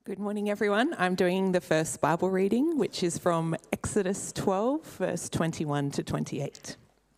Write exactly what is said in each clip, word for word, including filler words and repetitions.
Good morning, everyone. I'm doing the first Bible reading, which is from Exodus twelve, verse twenty-one to twenty-eight.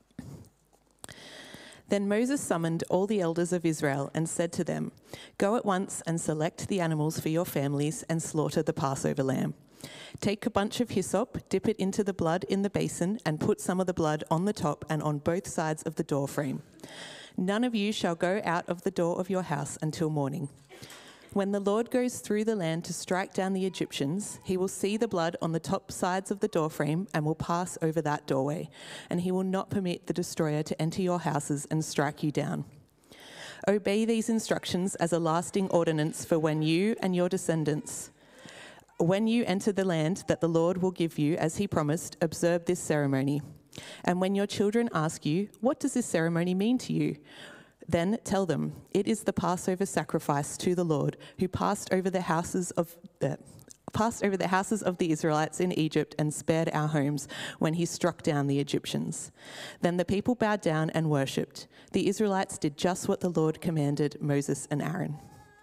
Then Moses summoned all the elders of Israel and said to them, "Go at once and select the animals for your families and slaughter the Passover lamb. Take a bunch of hyssop, dip it into the blood in the basin, and put some of the blood on the top and on both sides of the door frame. None of you shall go out of the door of your house until morning. When the Lord goes through the land to strike down the Egyptians, he will see the blood on the top sides of the doorframe and will pass over that doorway, and he will not permit the destroyer to enter your houses and strike you down. Obey these instructions as a lasting ordinance for when you and your descendants, when you enter the land that the Lord will give you, as he promised, observe this ceremony. And when your children ask you, 'What does this ceremony mean to you?' then tell them, 'It is the Passover sacrifice to the Lord, who passed over the houses of the passed over the houses of the Israelites in Egypt and spared our homes when he struck down the Egyptians.' Then the people bowed down and worshipped. The Israelites did just what the Lord commanded Moses and Aaron."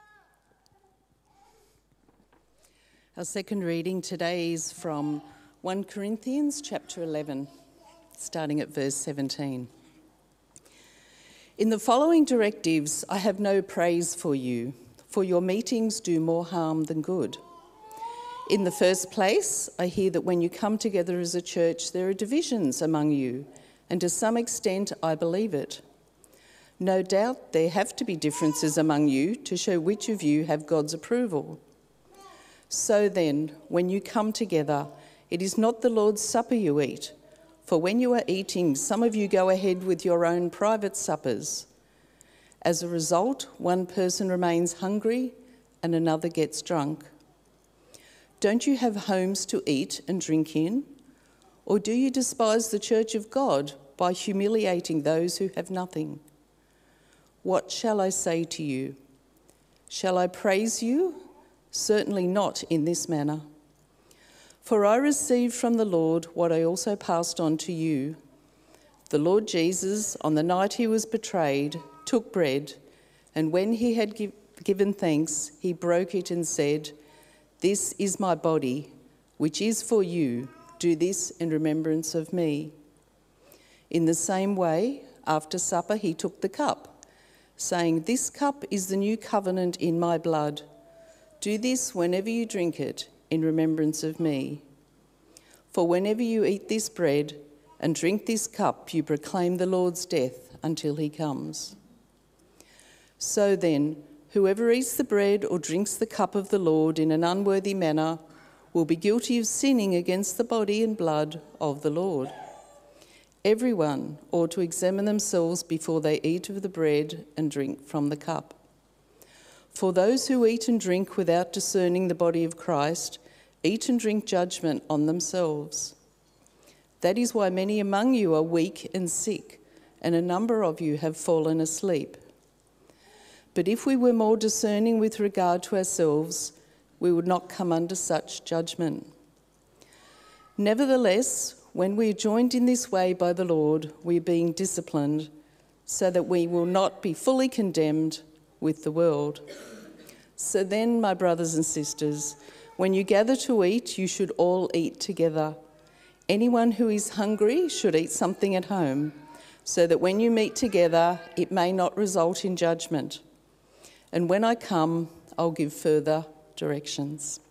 Our second reading today is from First Corinthians chapter eleven, starting at verse seventeen. "In the following directives, I have no praise for you, for your meetings do more harm than good. In the first place, I hear that when you come together as a church, there are divisions among you, and to some extent, I believe it. No doubt there have to be differences among you to show which of you have God's approval. So then, when you come together, it is not the Lord's Supper you eat. For when you are eating, some of you go ahead with your own private suppers. As a result, one person remains hungry and another gets drunk. Don't you have homes to eat and drink in? Or do you despise the church of God by humiliating those who have nothing? What shall I say to you? Shall I praise you? Certainly not in this manner. For I received from the Lord what I also passed on to you. The Lord Jesus, on the night he was betrayed, took bread, and when he had give, given thanks, he broke it and said, 'This is my body, which is for you. Do this in remembrance of me.' In the same way, after supper, he took the cup, saying, 'This cup is the new covenant in my blood. Do this whenever you drink it, in remembrance of me. For whenever you eat this bread and drink this cup, you proclaim the Lord's death until he comes. So then, whoever eats the bread or drinks the cup of the Lord in an unworthy manner will be guilty of sinning against the body and blood of the Lord. Everyone ought to examine themselves before they eat of the bread and drink from the cup. For those who eat and drink without discerning the body of Christ eat and drink judgment on themselves. That is why many among you are weak and sick, and a number of you have fallen asleep. But if we were more discerning with regard to ourselves, we would not come under such judgment. Nevertheless, when we are joined in this way by the Lord, we are being disciplined, so that we will not be fully condemned with the world. So then, my brothers and sisters, when you gather to eat, you should all eat together. Anyone who is hungry should eat something at home, so that when you meet together, it may not result in judgment. And when I come, I'll give further directions."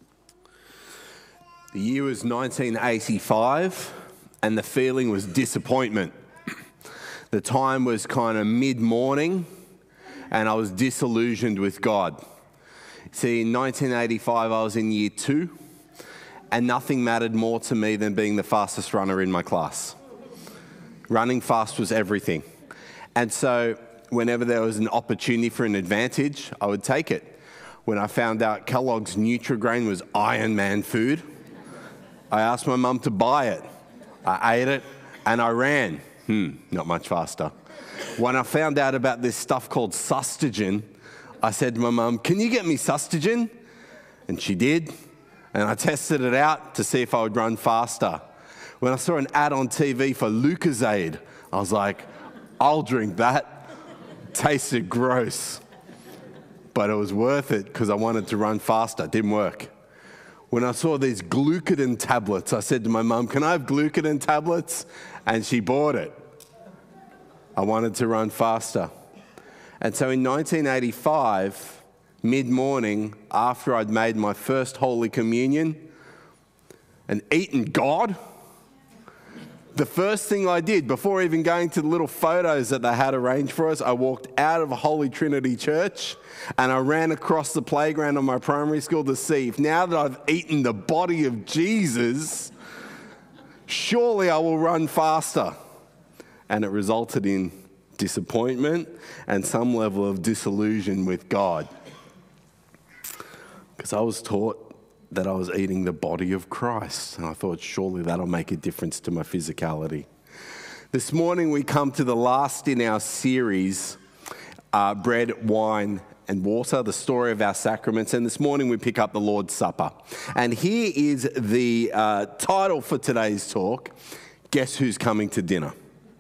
The year was nineteen eighty-five, and the feeling was disappointment. The time was kind of mid-morning, and I was disillusioned with God. See, in nineteen eighty-five, I was in year two, and nothing mattered more to me than being the fastest runner in my class. Running fast was everything. And so whenever there was an opportunity for an advantage, I would take it. When I found out Kellogg's Nutri-Grain was Iron Man food, I asked my mum to buy it. I ate it, and I ran. Hmm, not much faster. When I found out about this stuff called Sustagen, I said to my mum, "Can you get me Sustagen?" And she did, and I tested it out to see if I would run faster. When I saw an ad on T V for Lucozade, I was like, I'll drink that. Tasted gross. but it was worth it because I wanted to run faster. It didn't work. When I saw these glucoden tablets, I said to my mum, can I have glucoden tablets? And she bought it. I wanted to run faster. And so in nineteen eighty-five, mid-morning, after I'd made my first Holy Communion and eaten God, the first thing I did, before even going to the little photos that they had arranged for us, I walked out of Holy Trinity Church and I ran across the playground of my primary school to see if now that I've eaten the body of Jesus, surely I will run faster. And it resulted in disappointment and some level of disillusion with God. Because I was taught that I was eating the body of Christ. And I thought, surely that'll make a difference to my physicality. This morning we come to the last in our series, uh, Bread, Wine and Water, the story of our sacraments. And this morning we pick up the Lord's Supper. And here is the uh, title for today's talk, Guess Who's Coming to Dinner?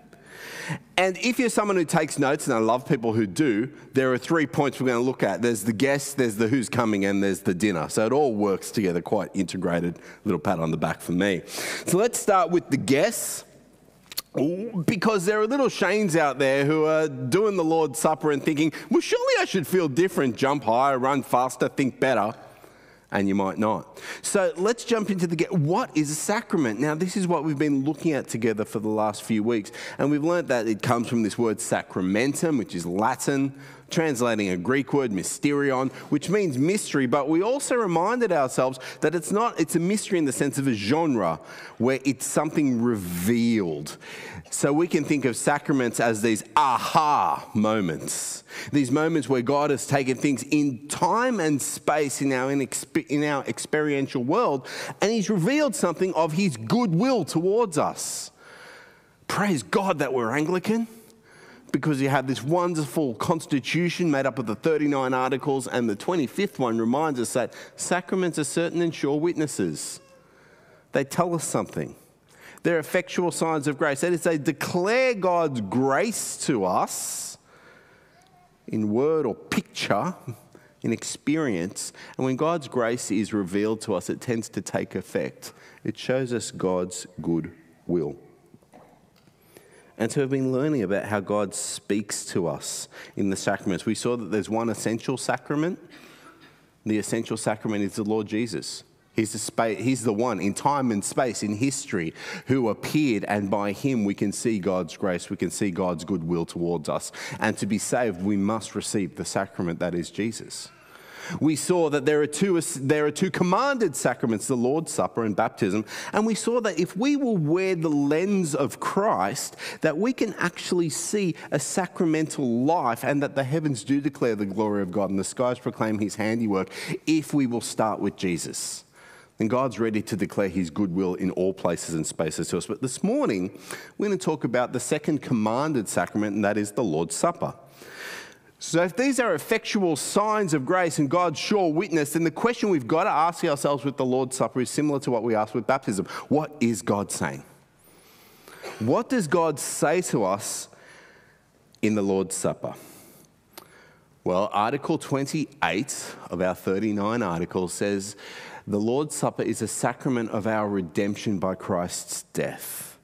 And if you're someone who takes notes, and I love people who do, there are three points we're going to look at. There's the guest, there's the who's coming, and there's the dinner. So it all works together, quite integrated. Little pat on the back for me. So let's start with the guests, because there are little Shanes out there who are doing the Lord's Supper and thinking, well, surely I should feel different, jump higher, run faster, think better. And you might not. So let's jump into the, what is a sacrament? Now, this is what we've been looking at together for the last few weeks. And we've learned that it comes from this word sacramentum, which is Latin, translating a Greek word, mysterion, which means mystery. But we also reminded ourselves that it's not, it's a mystery in the sense of a genre, where it's something revealed. So we can think of sacraments as these aha moments. These moments where God has taken things in time and space in our, inexpe- in our experiential world, and he's revealed something of his goodwill towards us. Praise God that we're Anglican, because you have this wonderful constitution made up of the thirty-nine articles, and the twenty-fifth one reminds us that sacraments are certain and sure witnesses. They tell us something. They're effectual signs of grace. That is, they declare God's grace to us in word or picture, in experience. And when God's grace is revealed to us, it tends to take effect. It shows us God's good will. And so we've been learning about how God speaks to us in the sacraments. We saw that there's one essential sacrament. The essential sacrament is the Lord Jesus. He's the, spa- he's the one in time and space, in history, who appeared, and by him we can see God's grace, we can see God's goodwill towards us. And to be saved, we must receive the sacrament that is Jesus. We saw that there are two, there are two commanded sacraments, the Lord's Supper and baptism. And we saw that if we will wear the lens of Christ, that we can actually see a sacramental life, and that the heavens do declare the glory of God and the skies proclaim his handiwork if we will start with Jesus. And God's ready to declare his goodwill in all places and spaces to us. But this morning, we're going to talk about the second commanded sacrament, and that is the Lord's Supper. So if these are effectual signs of grace and God's sure witness, then the question we've got to ask ourselves with the Lord's Supper is similar to what we asked with baptism. What is God saying? What does God say to us in the Lord's Supper? Well, Article twenty-eight of our thirty-nine articles says, the Lord's Supper is a sacrament of our redemption by Christ's death.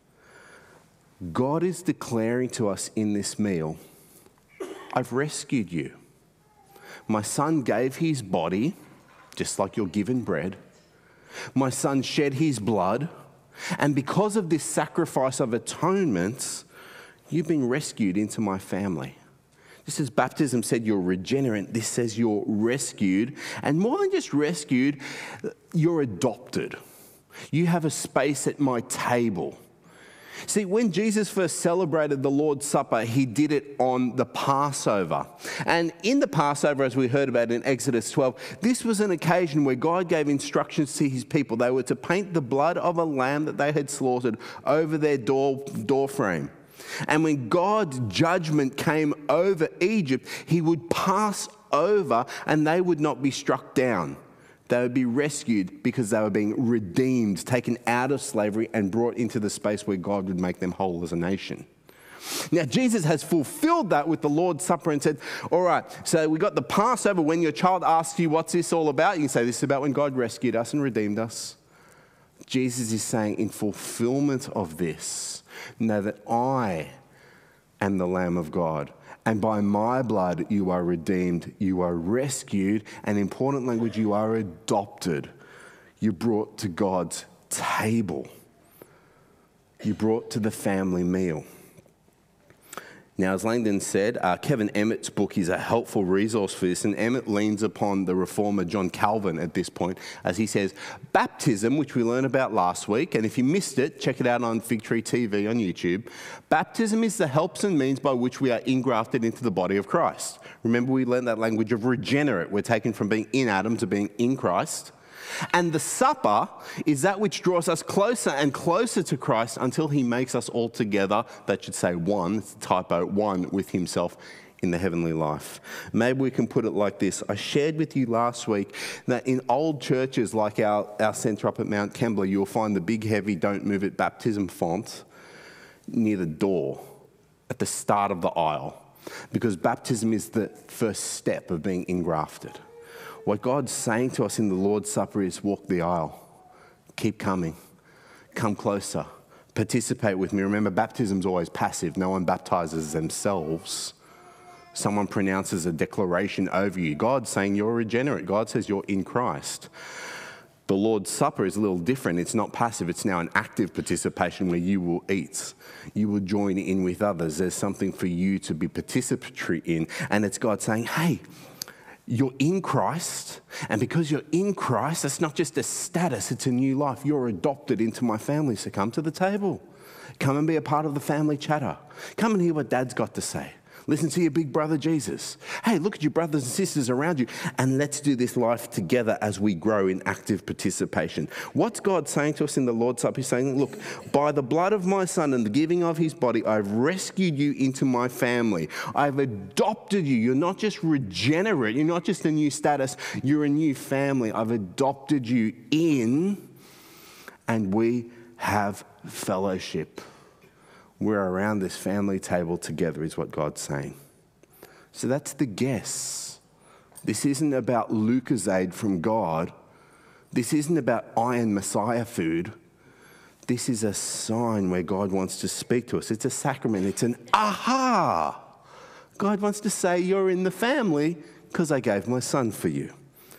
God is declaring to us in this meal, I've rescued you. My son gave his body, just like you're given bread. My son shed his blood. And because of this sacrifice of atonement, you've been rescued into my family. Just as baptism said you're regenerate, this says you're rescued. And more than just rescued, you're adopted. You have a space at my table. See, when Jesus first celebrated the Lord's Supper, he did it on the Passover. And in the Passover, as we heard about in Exodus twelve, this was an occasion where God gave instructions to his people. They were to paint the blood of a lamb that they had slaughtered over their door, door frame. And when God's judgment came over Egypt, he would pass over and they would not be struck down. They would be rescued because they were being redeemed, taken out of slavery and brought into the space where God would make them whole as a nation. Now, Jesus has fulfilled that with the Lord's Supper and said, all right, so we got the Passover. When your child asks you, what's this all about? You can say, this is about when God rescued us and redeemed us. Jesus is saying, in fulfillment of this, know that I am the Lamb of God. And by my blood, you are redeemed, you are rescued, and important language, you are adopted. You're brought to God's table. You're brought to the family meal. Now, as Langdon said, uh, Kevin Emmett's book is a helpful resource for this, and Emmett leans upon the reformer John Calvin at this point, as he says, baptism, which we learned about last week, and if you missed it, check it out on Fig Tree T V on YouTube. Baptism is the helps and means by which we are ingrafted into the body of Christ. Remember, we learned that language of regenerate. We're taken from being in Adam to being in Christ. And the supper is that which draws us closer and closer to Christ until he makes us all together, that should say one, it's a typo, one with himself in the heavenly life. Maybe we can put it like this. I shared with you last week that in old churches like our, our centre up at Mount Kembla, you'll find the big, heavy, don't move it baptism font near the door at the start of the aisle, because baptism is the first step of being engrafted. What God's saying to us in the Lord's Supper is walk the aisle. Keep coming. Come closer. Participate with me. Remember, baptism's always passive. No one baptizes themselves. Someone pronounces a declaration over you. God's saying you're regenerate. God says you're in Christ. The Lord's Supper is a little different. It's not passive. It's now an active participation where you will eat. You will join in with others. There's something for you to be participatory in. And it's God saying, hey, you're in Christ, and because you're in Christ, that's not just a status, it's a new life. You're adopted into my family, so come to the table. Come and be a part of the family chatter. Come and hear what Dad's got to say. Listen to your big brother Jesus. Hey, look at your brothers and sisters around you, and let's do this life together as we grow in active participation. What's God saying to us in the Lord's Supper? He's saying, look, by the blood of my Son and the giving of his body, I've rescued you into my family. I've adopted you. You're not just regenerate. You're not just a new status. You're a new family. I've adopted you in, and we have fellowship. We're around this family table together is what God's saying. So that's the guess. This isn't about Lucozade from God. This isn't about iron Messiah food. This is a sign where God wants to speak to us. It's a sacrament. It's an aha. God wants to say you're in the family because I gave my Son for you.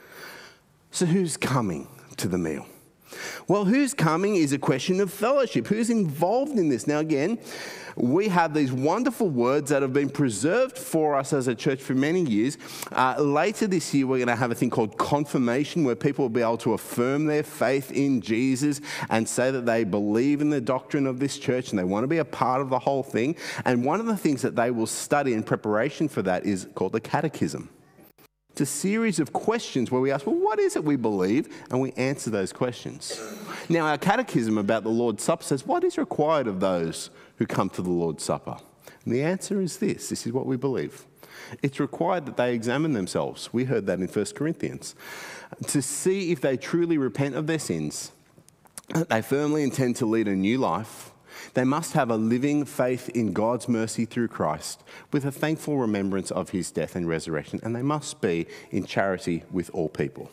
So who's coming to the meal? Well, who's coming is a question of fellowship. Who's involved in this? Now, again, we have these wonderful words that have been preserved for us as a church for many years. Uh, later this year, we're going to have a thing called confirmation, where people will be able to affirm their faith in Jesus and say that they believe in the doctrine of this church and they want to be a part of the whole thing. And one of the things that they will study in preparation for that is called the catechism. It's a series of questions where we ask, well, what is it we believe? And we answer those questions. Now, our catechism about the Lord's Supper says, what is required of those who come to the Lord's Supper? And the answer is this. This is what we believe. It's required that they examine themselves. We heard that in First Corinthians. To see if they truly repent of their sins, that they firmly intend to lead a new life. They must have a living faith in God's mercy through Christ with a thankful remembrance of his death and resurrection, and they must be in charity with all people.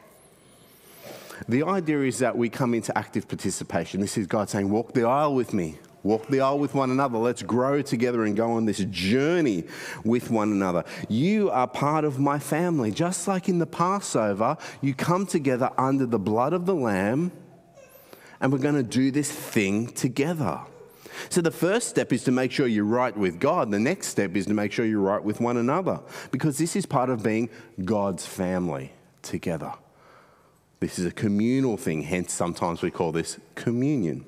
The idea is that we come into active participation. This is God saying, walk the aisle with me. Walk the aisle with one another. Let's grow together and go on this journey with one another. You are part of my family. Just like in the Passover, you come together under the blood of the Lamb, and we're going to do this thing together. So the first step is to make sure you're right with God. The next step is to make sure you're right with one another, because this is part of being God's family together. This is a communal thing, hence sometimes we call this communion.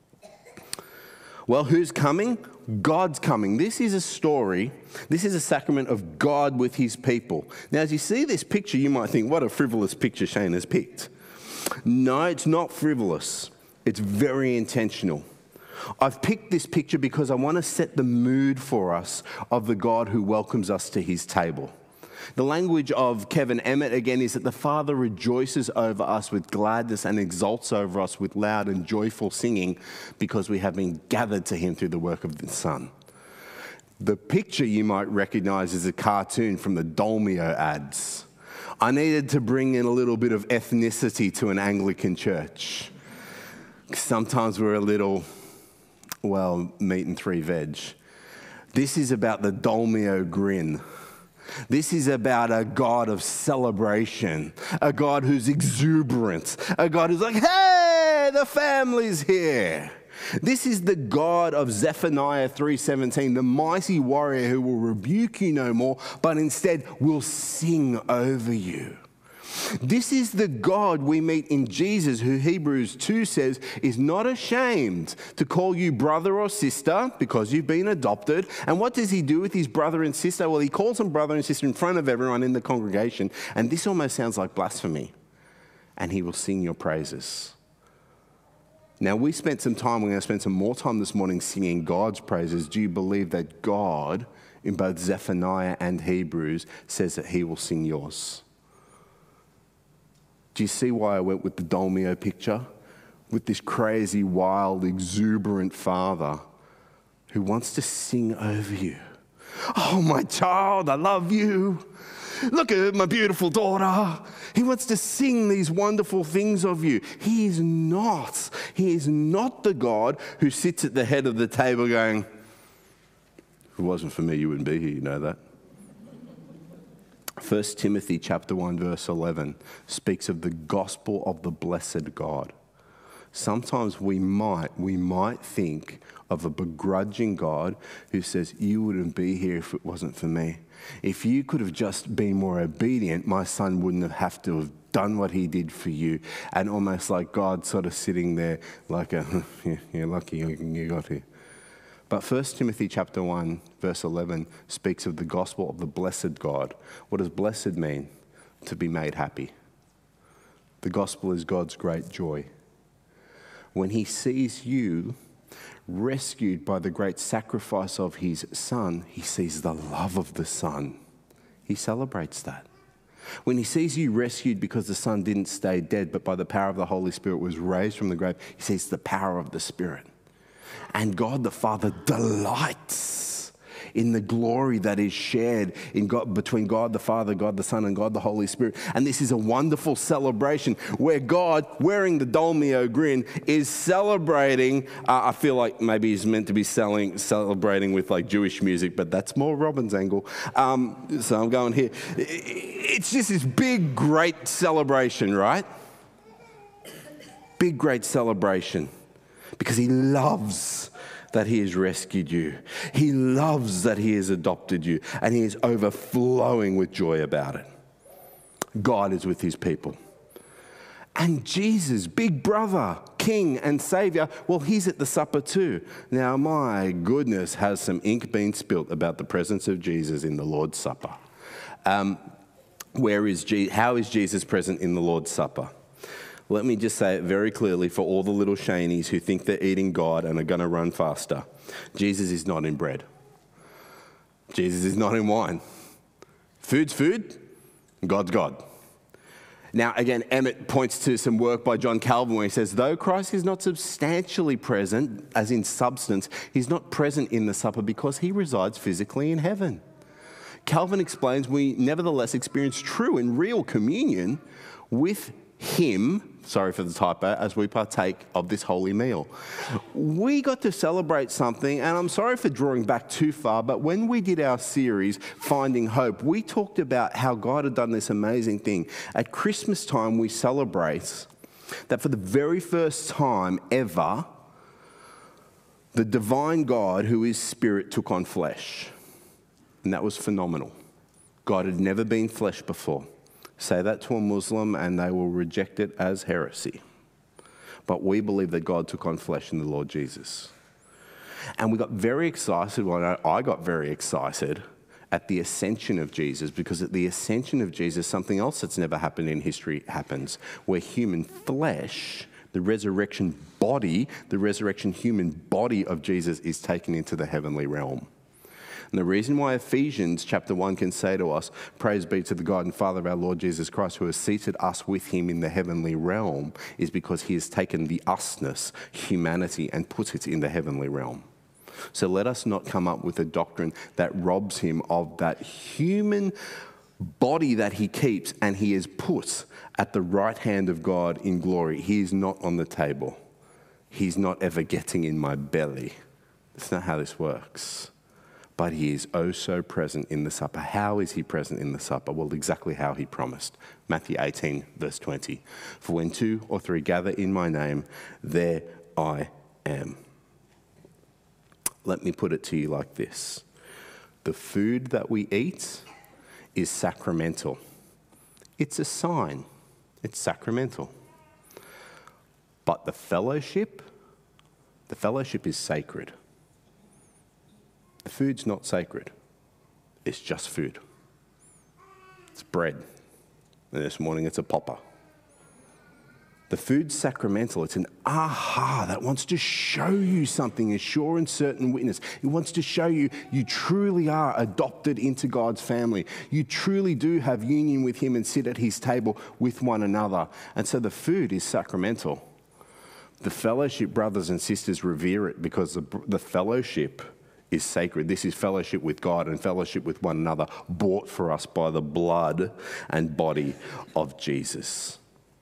Well, who's coming? God's coming. This is a story. This is a sacrament of God with his people. Now, as you see this picture, you might think, what a frivolous picture Shane has picked. No, it's not frivolous. It's very intentional. I've picked this picture because I want to set the mood for us of the God who welcomes us to his table. The language of Kevin Emmett, again, is that the Father rejoices over us with gladness and exalts over us with loud and joyful singing because we have been gathered to him through the work of the Son. The picture you might recognize is a cartoon from the Dolmio ads. I needed to bring in a little bit of ethnicity to an Anglican church. Sometimes we're a little, well, meat and three veg. This is about the Dolmio grin. This is about a God of celebration, a God who's exuberant, a God who's like, hey, the family's here. This is the God of Zephaniah three seventeen, the mighty warrior who will rebuke you no more, but instead will sing over you. This is the God we meet in Jesus, who Hebrews two says is not ashamed to call you brother or sister because you've been adopted. And what does he do with his brother and sister? Well, he calls them brother and sister in front of everyone in the congregation. And this almost sounds like blasphemy. And he will sing your praises. Now, we spent some time, we're going to spend some more time this morning singing God's praises. Do you believe that God, in both Zephaniah and Hebrews, says that he will sing yours? Do you see why I went with the Dolmio picture? With this crazy, wild, exuberant father who wants to sing over you. Oh, my child, I love you. Look at my beautiful daughter. He wants to sing these wonderful things of you. He is not. He is not the God who sits at the head of the table going, if it wasn't for me, you wouldn't be here, you know that. First Timothy chapter one, verse eleven speaks of the gospel of the blessed God. Sometimes we might, we might think of a begrudging God who says, you wouldn't be here if it wasn't for me. If you could have just been more obedient, my son wouldn't have, have to have done what he did for you. And almost like God sort of sitting there like, a, yeah, you're lucky you got here. But First Timothy chapter one, verse eleven speaks of the gospel of the blessed God. What does blessed mean? To be made happy. The gospel is God's great joy. When he sees you rescued by the great sacrifice of his son, he sees the love of the son. He celebrates that. When he sees you rescued because the son didn't stay dead, but by the power of the Holy Spirit was raised from the grave, he sees the power of the Spirit. And God the Father delights in the glory that is shared in God, between God the Father, God the Son, and God the Holy Spirit. And this is a wonderful celebration where God, wearing the Dolmio grin, is celebrating. Uh, I feel like maybe he's meant to be selling, celebrating with like Jewish music, but that's more Robin's angle. Um, so I'm going here. It's just this big, great celebration, right? Big, great celebration. Because he loves that he has rescued you. He loves that he has adopted you. And he is overflowing with joy about it. God is with his people. And Jesus, big brother, king and savior, well, he's at the supper too. Now, my goodness, has some ink been spilt about the presence of Jesus in the Lord's Supper. Um, where is Je- how is Jesus present in the Lord's Supper? Let me just say it very clearly for all the little Shanies who think they're eating God and are going to run faster. Jesus is not in bread. Jesus is not in wine. Food's food, God's God. Now, again, Emmett points to some work by John Calvin where he says, though Christ is not substantially present, as in substance, he's not present in the supper because he resides physically in heaven. Calvin explains we nevertheless experience true and real communion with him, sorry for the typo, as we partake of this holy meal. We got to celebrate something, and I'm sorry for drawing back too far, but when we did our series, Finding Hope, we talked about how God had done this amazing thing. At Christmas time, we celebrate that for the very first time ever, the divine God, who is spirit, took on flesh. And that was phenomenal. God had never been flesh before. Say that to a Muslim and they will reject it as heresy. But we believe that God took on flesh in the Lord Jesus. And we got very excited, well, I got very excited at the ascension of Jesus, because at the ascension of Jesus, something else that's never happened in history happens, where human flesh, the resurrection body, the resurrection human body of Jesus is taken into the heavenly realm. And the reason why Ephesians chapter one can say to us, praise be to the God and Father of our Lord Jesus Christ, who has seated us with him in the heavenly realm, is because he has taken the usness, humanity, and put it in the heavenly realm. So let us not come up with a doctrine that robs him of that human body that he keeps and he is put at the right hand of God in glory. He is not on the table. He's not ever getting in my belly. That's not how this works. But he is oh so present in the supper. How is he present in the supper? Well, exactly how he promised. Matthew eighteen, verse twenty. For when two or three gather in my name, there I am. Let me put it to you like this. The food that we eat is sacramental. It's a sign. It's sacramental. But the fellowship, the fellowship is sacred. The food's not sacred. It's just food. It's bread. And this morning it's a popper. The food's sacramental. It's an aha that wants to show you something, a sure and certain witness. It wants to show you you truly are adopted into God's family. You truly do have union with him and sit at his table with one another. And so the food is sacramental. The fellowship, brothers and sisters, revere it because the, the fellowship is sacred. This is fellowship with God and fellowship with one another, bought for us by the blood and body of Jesus.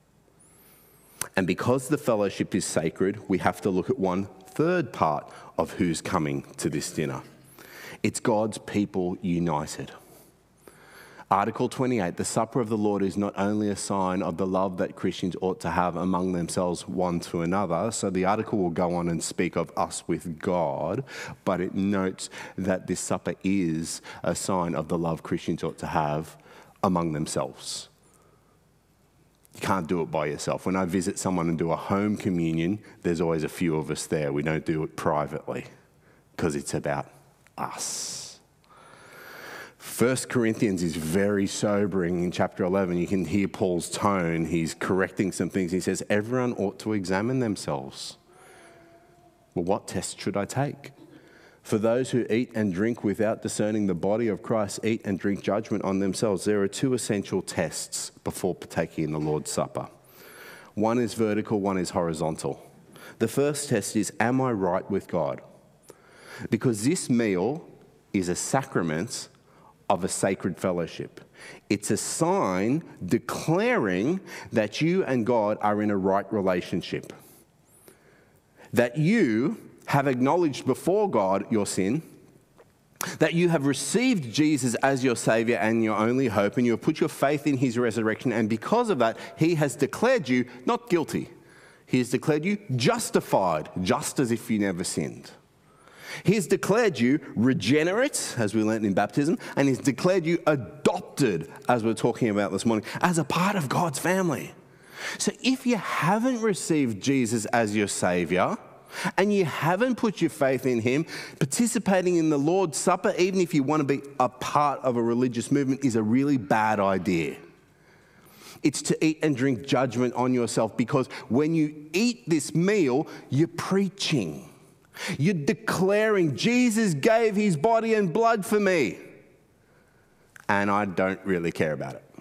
And because the fellowship is sacred, we have to look at one third part of who's coming to this dinner. It's God's people united. Article twenty-eight, the supper of the Lord is not only a sign of the love that Christians ought to have among themselves one to another. So the article will go on and speak of us with God, but it notes that this supper is a sign of the love Christians ought to have among themselves. You can't do it by yourself. When I visit someone and do a home communion, there's always a few of us there. We don't do it privately because it's about us. First Corinthians is very sobering. In chapter eleven, you can hear Paul's tone. He's correcting some things. He says, everyone ought to examine themselves. Well, what test should I take? For those who eat and drink without discerning the body of Christ eat and drink judgment on themselves. There are two essential tests before partaking in the Lord's Supper. One is vertical, one is horizontal. The first test is, am I right with God? Because this meal is a sacrament of a sacred fellowship. It's a sign declaring that you and God are in a right relationship. That you have acknowledged before God your sin, that you have received Jesus as your Saviour and your only hope, and you have put your faith in his resurrection, and because of that, he has declared you not guilty. He has declared you justified, just as if you never sinned. He has declared you regenerate, as we learned in baptism, and he's declared you adopted, as we're talking about this morning, as a part of God's family. So if you haven't received Jesus as your Saviour, and you haven't put your faith in him, participating in the Lord's Supper, even if you want to be a part of a religious movement, is a really bad idea. It's to eat and drink judgment on yourself, because when you eat this meal, you're preaching. You're declaring, Jesus gave his body and blood for me, and I don't really care about it.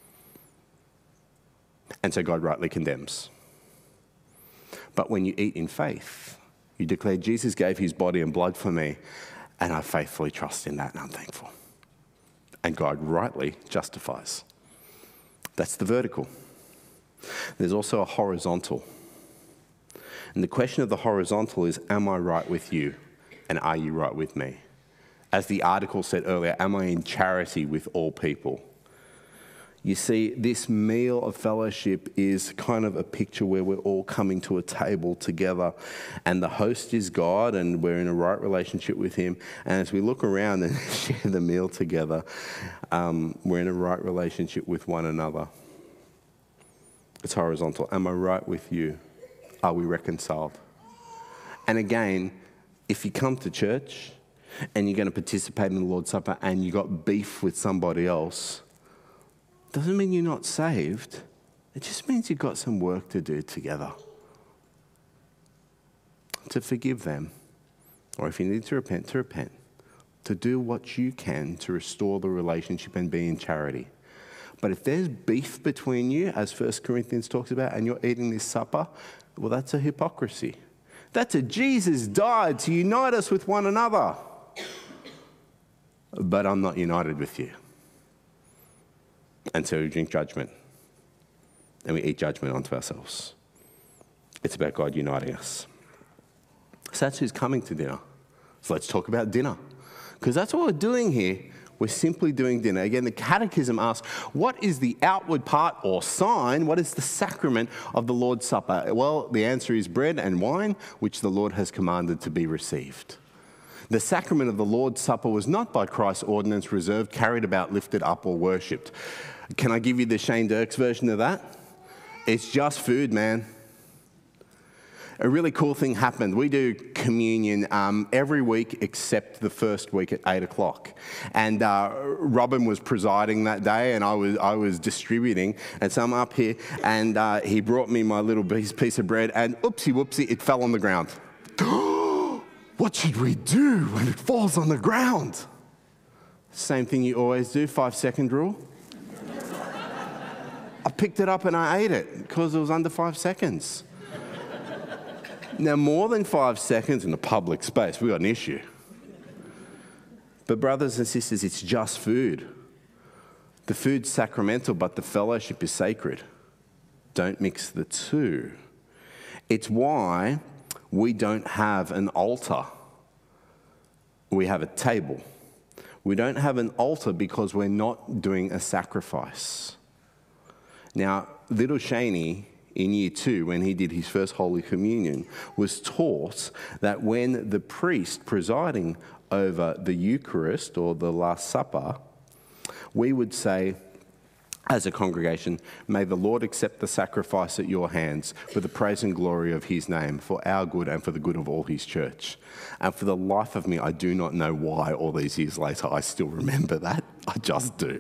And so God rightly condemns. But when you eat in faith, you declare, Jesus gave his body and blood for me, and I faithfully trust in that, and I'm thankful. And God rightly justifies. That's the vertical. There's also a horizontal. And the question of the horizontal is, am I right with you, and are you right with me? As the article said earlier, am I in charity with all people? You see, this meal of fellowship is kind of a picture where we're all coming to a table together, and the host is God, and we're in a right relationship with him. And as we look around and share the meal together, um, we're in a right relationship with one another. It's horizontal. Am I right with you? Are we reconciled? And again, if you come to church and you're going to participate in the Lord's Supper and you got beef with somebody else, doesn't mean you're not saved. It just means you've got some work to do together. To forgive them. Or if you need to repent, to repent. To do what you can to restore the relationship and be in charity. But if there's beef between you, as First Corinthians talks about, and you're eating this supper, well, that's a hypocrisy. That's a Jesus died to unite us with one another. But I'm not united with you. And so we drink judgment. And we eat judgment onto ourselves. It's about God uniting us. So that's who's coming to dinner. So let's talk about dinner. Because that's what we're doing here. We're simply doing dinner. Again, the Catechism asks, what is the outward part or sign? What is the sacrament of the Lord's Supper? Well, the answer is bread and wine, which the Lord has commanded to be received. The sacrament of the Lord's Supper was not by Christ's ordinance reserved, carried about, lifted up, or worshipped. Can I give you the Shane Dirks version of that? It's just food, man. A really cool thing happened. We do communion um, every week except the first week at eight o'clock. And uh, Robin was presiding that day, and I was I was distributing. And so I'm up here, and uh, he brought me my little piece, piece of bread, and oopsie whoopsie, it fell on the ground. What should we do when it falls on the ground? Same thing you always do, five second rule. I picked it up and I ate it because it was under five seconds. Now, more than five seconds in a public space, we've got an issue. But brothers and sisters, it's just food. The food's sacramental, but the fellowship is sacred. Don't mix the two. It's why we don't have an altar. We have a table. We don't have an altar because we're not doing a sacrifice. Now, little Shaney, in year two, when he did his first Holy Communion, was taught that when the priest presiding over the Eucharist or the Last Supper, we would say, as a congregation, may the Lord accept the sacrifice at your hands for the praise and glory of his name, for our good and for the good of all his church. And for the life of me, I do not know why all these years later I still remember that. I just do.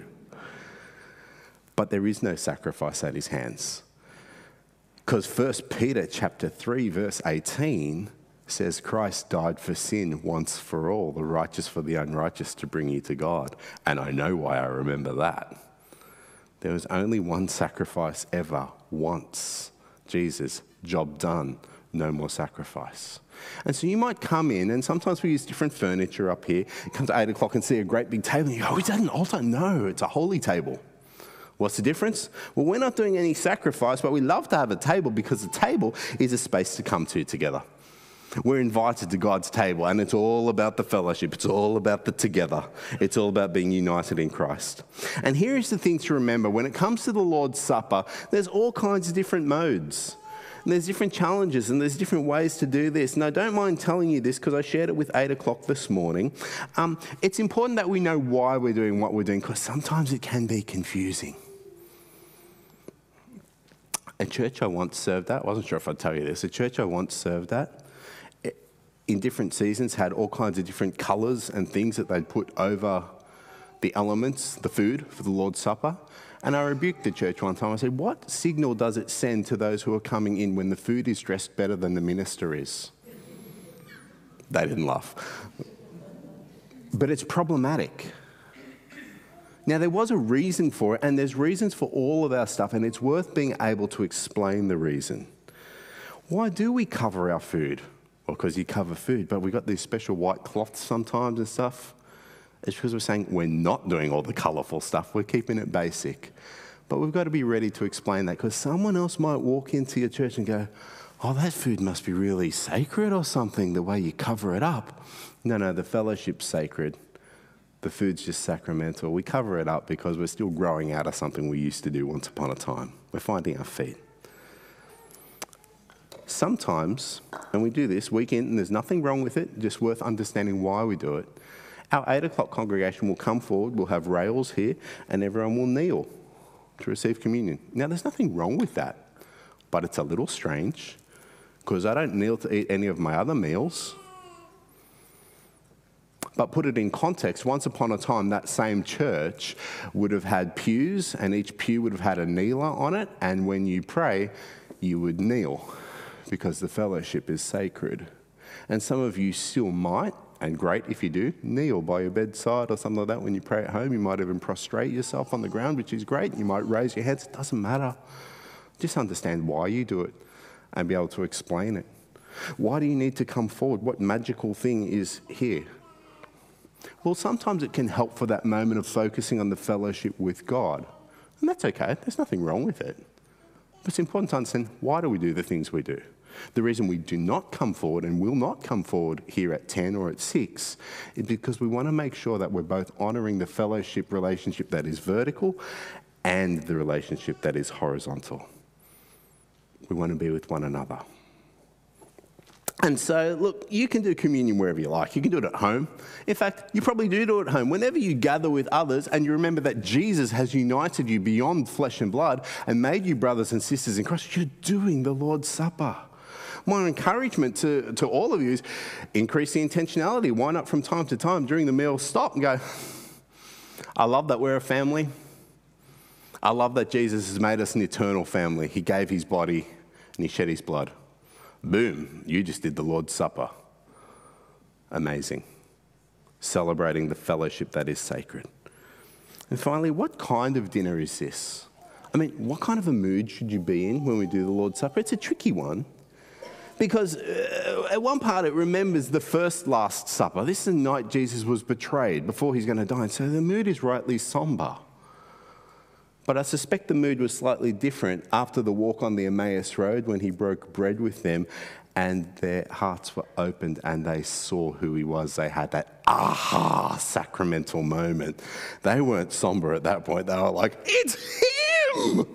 But there is no sacrifice at his hands. Because First Peter chapter three, verse eighteen says, Christ died for sin once for all, the righteous for the unrighteous, to bring you to God. And I know why I remember that. There was only one sacrifice ever, once. Jesus, job done, no more sacrifice. And so you might come in, and sometimes we use different furniture up here. You come to eight o'clock and see a great big table, and you go, oh, is that an altar? No, it's a holy table. What's the difference? Well, we're not doing any sacrifice, but we love to have a table because the table is a space to come to together. We're invited to God's table, and it's all about the fellowship. It's all about the together. It's all about being united in Christ. And here's the thing to remember. When it comes to the Lord's Supper, there's all kinds of different modes. And there's different challenges, and there's different ways to do this. And I don't mind telling you this because I shared it with eight o'clock this morning. Um, it's important that we know why we're doing what we're doing, because sometimes it can be confusing. A church I once served at, I wasn't sure if I'd tell you this, a church I once served at, in different seasons had all kinds of different colours and things that they'd put over the elements, the food for the Lord's Supper. And I rebuked the church one time. I said, what signal does it send to those who are coming in when the food is dressed better than the minister is? They didn't laugh. But it's problematic. Now, there was a reason for it, and there's reasons for all of our stuff, and it's worth being able to explain the reason. Why do we cover our food? Well, because you cover food, but we've got these special white cloths sometimes and stuff. It's because we're saying we're not doing all the colourful stuff. We're keeping it basic. But we've got to be ready to explain that, because someone else might walk into your church and go, oh, that food must be really sacred or something, the way you cover it up. No, no, the fellowship's sacred. The food's just sacramental. We cover it up because we're still growing out of something we used to do once upon a time. We're finding our feet. Sometimes, and we do this week in, and there's nothing wrong with it, just worth understanding why we do it. Our eight o'clock congregation will come forward, we'll have rails here, and everyone will kneel to receive communion. Now, there's nothing wrong with that, but it's a little strange, because I don't kneel to eat any of my other meals. But put it in context, once upon a time, that same church would have had pews, and each pew would have had a kneeler on it, and when you pray, you would kneel, because the fellowship is sacred. And some of you still might, and great if you do, kneel by your bedside or something like that when you pray at home. You might even prostrate yourself on the ground, which is great. You might raise your hands. It doesn't matter. Just understand why you do it and be able to explain it. Why do you need to come forward? What magical thing is here? Well, sometimes it can help for that moment of focusing on the fellowship with God. And that's okay. There's nothing wrong with it. But it's important to understand, why do we do the things we do? The reason we do not come forward and will not come forward here at ten or at six is because we want to make sure that we're both honouring the fellowship relationship that is vertical and the relationship that is horizontal. We want to be with one another. And so, look, you can do communion wherever you like. You can do it at home. In fact, you probably do do it at home. Whenever you gather with others and you remember that Jesus has united you beyond flesh and blood and made you brothers and sisters in Christ, you're doing the Lord's Supper. My encouragement to, to all of you is increase the intentionality. Why not from time to time during the meal stop and go, I love that we're a family. I love that Jesus has made us an eternal family. He gave his body and he shed his blood. Boom, you just did the Lord's Supper. Amazing. Celebrating the fellowship that is sacred. And finally, what kind of dinner is this? I mean, what kind of a mood should you be in when we do the Lord's Supper? It's a tricky one. Because uh, at one part it remembers the first Last Supper. This is the night Jesus was betrayed before he's going to die. And so the mood is rightly sombre. But I suspect the mood was slightly different after the walk on the Emmaus Road when he broke bread with them and their hearts were opened and they saw who he was. They had that aha sacramental moment. They weren't sombre at that point. They were like, it's him!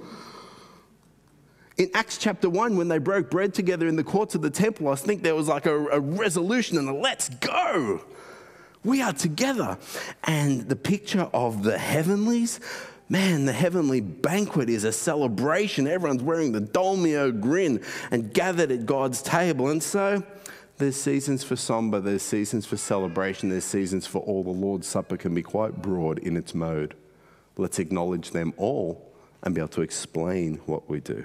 In Acts chapter one, when they broke bread together in the courts of the temple, I think there was like a, a resolution and a let's go. We are together. And the picture of the heavenlies, man, the heavenly banquet is a celebration. Everyone's wearing the Dolmio grin and gathered at God's table. And so there's seasons for somber, there's seasons for celebration, there's seasons for all. The Lord's Supper can be quite broad in its mode. Let's acknowledge them all and be able to explain what we do.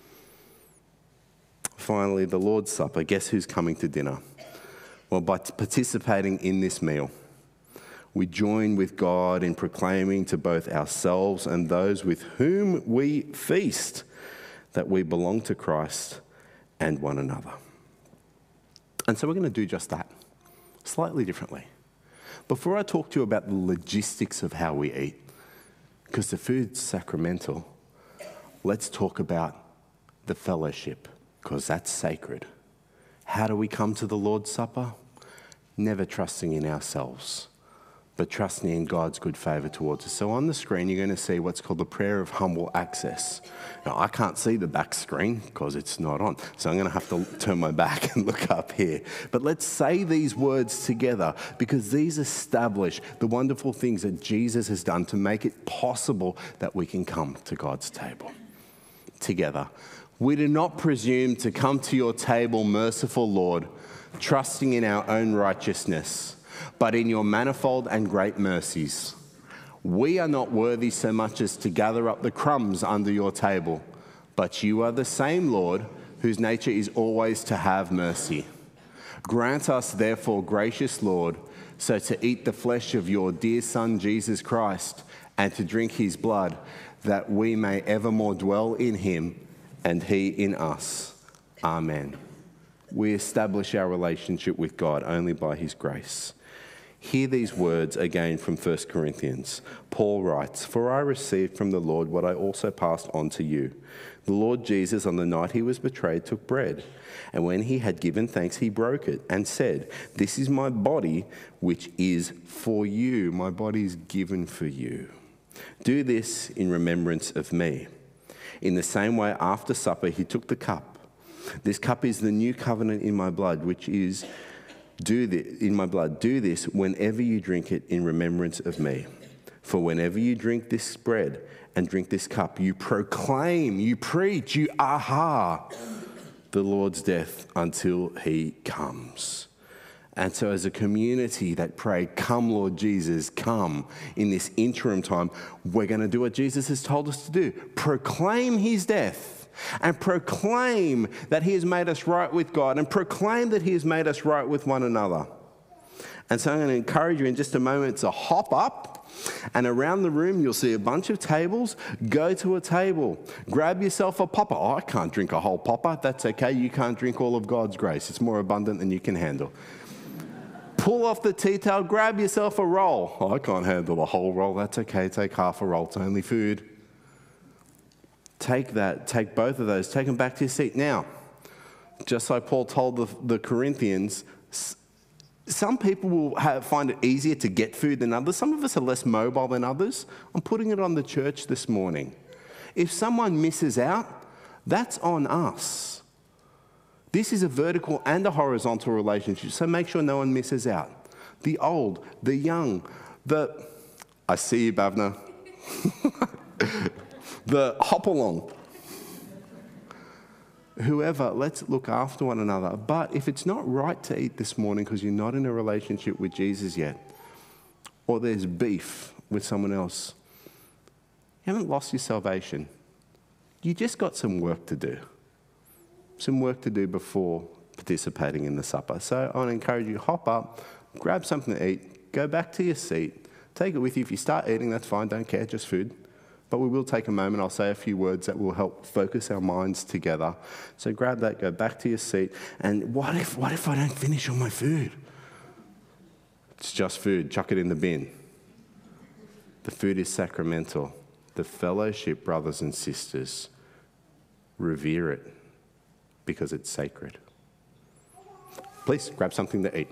Finally, the Lord's Supper. Guess who's coming to dinner? Well, by participating in this meal, we join with God in proclaiming to both ourselves and those with whom we feast that we belong to Christ and one another. And so we're going to do just that, slightly differently. Before I talk to you about the logistics of how we eat, because the food's sacramental, let's talk about the fellowship, because that's sacred. How do we come to the Lord's Supper? Never trusting in ourselves, but trusting in God's good favour towards us. So on the screen, you're going to see what's called the prayer of humble access. Now, I can't see the back screen because it's not on, so I'm going to have to turn my back and look up here. But let's say these words together, because these establish the wonderful things that Jesus has done to make it possible that we can come to God's table together. We do not presume to come to your table, merciful Lord, trusting in our own righteousness, but in your manifold and great mercies. We are not worthy so much as to gather up the crumbs under your table, but you are the same Lord, whose nature is always to have mercy. Grant us, therefore, gracious Lord, so to eat the flesh of your dear Son, Jesus Christ, and to drink his blood, that we may evermore dwell in him and he in us. Amen. We establish our relationship with God only by his grace. Hear these words again from First Corinthians. Paul writes, "For I received from the Lord what I also passed on to you. The Lord Jesus, on the night he was betrayed, took bread. And when he had given thanks, he broke it and said, 'This is my body, which is for you.'" My body is given for you. "Do this in remembrance of me." In the same way, after supper, he took the cup. "This cup is the new covenant in my blood, which is do this, in my blood. Do this whenever you drink it in remembrance of me. For whenever you drink this bread and drink this cup, you proclaim, you preach, you aha the Lord's death until he comes." And so as a community that prayed, "Come, Lord Jesus, come," in this interim time, we're going to do what Jesus has told us to do. Proclaim his death and proclaim that he has made us right with God and proclaim that he has made us right with one another. And so I'm going to encourage you in just a moment to hop up And around the room, you'll see a bunch of tables. Go to a table. Grab yourself a popper. Oh, I can't drink a whole popper. That's okay. You can't drink all of God's grace. It's more abundant than you can handle. Pull off the tea towel. Grab yourself a roll. Oh, I can't handle a whole roll. That's okay. Take half a roll. It's only food. Take that. Take both of those. Take them back to your seat. Now, just like Paul told the, the Corinthians, some people will have, find it easier to get food than others. Some of us are less mobile than others. I'm putting it on the church this morning. If someone misses out, that's on us. This is a vertical and a horizontal relationship, so make sure no one misses out. The old, the young, the... I see you, Bavna. The hop along. Whoever, let's look after one another. But if it's not right to eat this morning because you're not in a relationship with Jesus yet, or there's beef with someone else, you haven't lost your salvation. You just got some work to do. Some work to do before participating in the supper. So I want to encourage you, hop up, grab something to eat, go back to your seat, take it with you. If you start eating, that's fine, don't care, just food. But we will take a moment. I'll say a few words that will help focus our minds together. So grab that, go back to your seat. And what if, what if I don't finish all my food? It's just food. Chuck it in the bin. The food is sacramental. The fellowship, brothers and sisters, revere it because it's sacred. Please grab something to eat.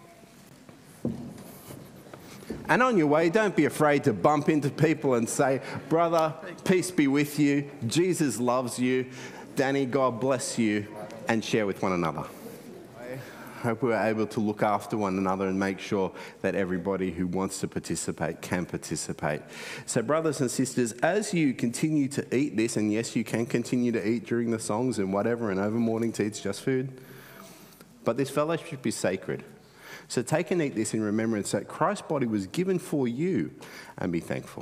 And on your way, don't be afraid to bump into people and say, brother, peace be with you. Jesus loves you. Danny, God bless you. And share with one another. I hope we're able to look after one another and make sure that everybody who wants to participate can participate. So brothers and sisters, as you continue to eat this, and yes, you can continue to eat during the songs and whatever, and over morning to eat's just food, but this fellowship is sacred. So take and eat this in remembrance that Christ's body was given for you, and be thankful.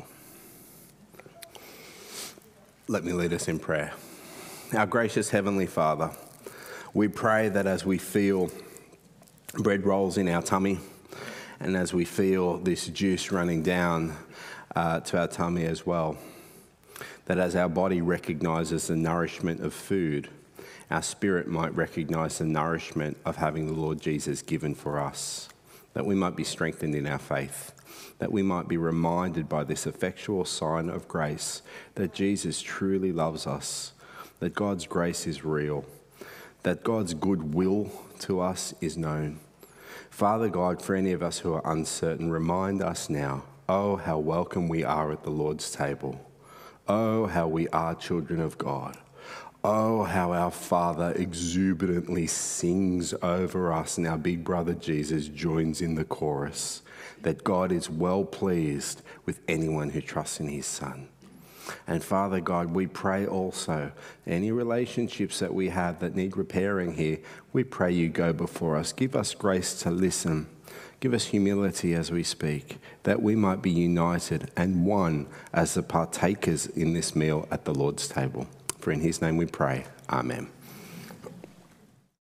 Let me lead us in prayer. Our gracious Heavenly Father, we pray that as we feel bread rolls in our tummy, and as we feel this juice running down uh, to our tummy as well, that as our body recognises the nourishment of food, our spirit might recognise the nourishment of having the Lord Jesus given for us, that we might be strengthened in our faith, that we might be reminded by this effectual sign of grace that Jesus truly loves us, that God's grace is real, that God's goodwill to us is known. Father God, for any of us who are uncertain, remind us now, oh, how welcome we are at the Lord's table. Oh, how we are children of God. Oh, how our Father exuberantly sings over us, and our big brother Jesus joins in the chorus, that God is well pleased with anyone who trusts in his Son. And Father God, we pray also, any relationships that we have that need repairing here, we pray you go before us. Give us grace to listen. Give us humility as we speak, that we might be united and one as the partakers in this meal at the Lord's table. For in his name we pray. Amen.